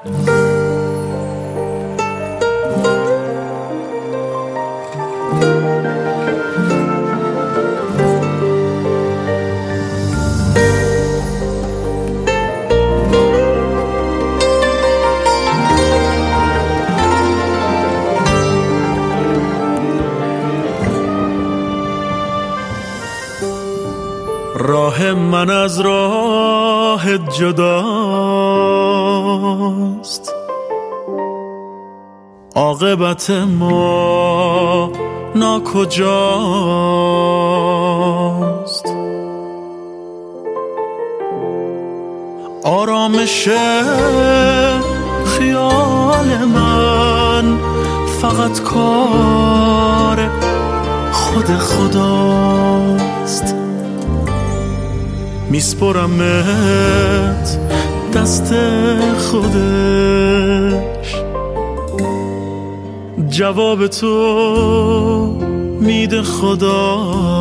راه من از راه جداست، عاقبت ما ناکجاست. آرامش خیال من فقط کار خود خداست. میسپرمت دست خودش، جواب تو میده خدا.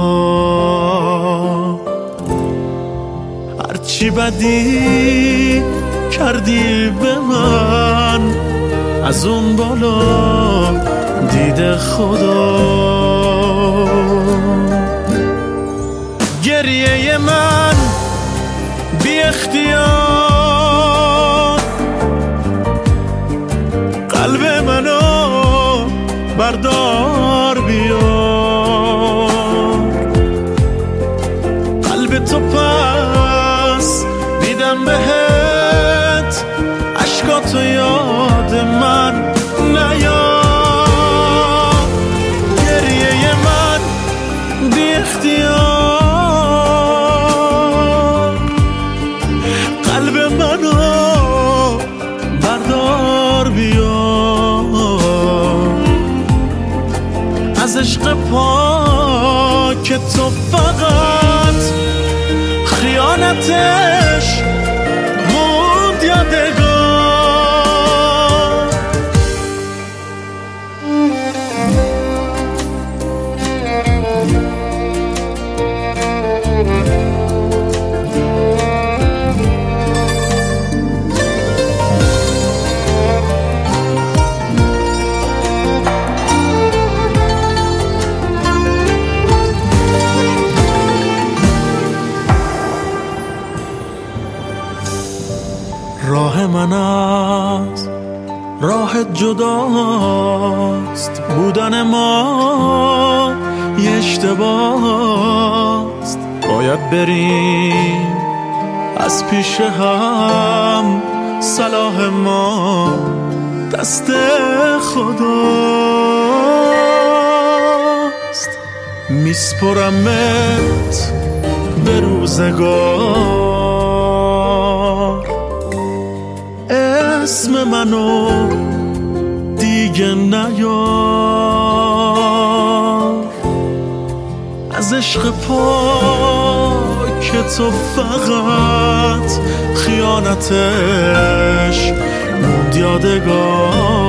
هرچی بدی کردی به من، از اون بالا دیده خدا. گریه من بی اختیار قلب منو بردار بیار. قلب تو پس میدم بهت، عشقاتو یاد من نیار. گریه من بی اختیار قلب منو بردار بیار. از عشق پاک تو فقط خیانتش موند یادگار. راه من از راه جداست، بودن ما یه اشتباهست. باید بریم از پیش هم، صلاح ما دست خداست. میسپرمت به روزگار، اسم منو دیگه نیار. از عشق پاک تو فقط خیانتش موند یادگار.